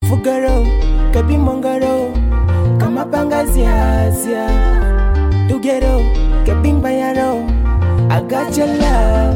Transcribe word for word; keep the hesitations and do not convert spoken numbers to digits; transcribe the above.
Fugaro, Kabi Mongaro, Kama Pangazia, Tugero, Kabin Bayaro, I got your love.